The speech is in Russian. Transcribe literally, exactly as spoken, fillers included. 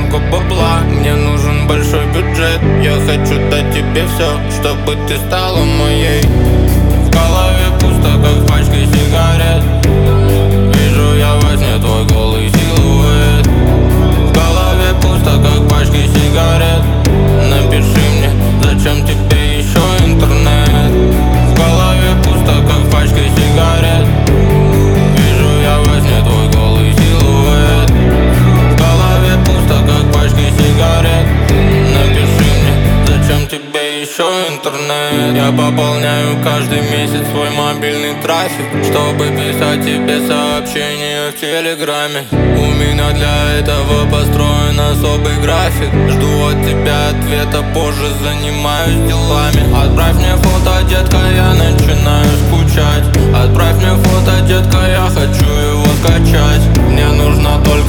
много бабла, мне нужен большой бюджет. Я хочу дать тебе все, чтобы ты стала моей. В голове пусто, как в пачке сигарет. Вижу я во сне твой голый силуэт. В голове пусто, как в пачке сигарет. Напиши мне, зачем тебе еще интернет. В голове пусто, как в пачке сигарет. Вижу я во сне твой голый силуэт. В голове пусто, как в пачке сигарет. Напиши мне, зачем тебе еще интернет. Я пополняю каждый месяц свой мобильный трафик, чтобы писать тебе сообщения в телеграме. У меня для этого построен особый график. Жду от тебя ответа, позже занимаюсь делами. Отправь мне фото, детка, я начинаю скучать. Отправь мне фото, детка, я хочу его скачать. Мне нужно только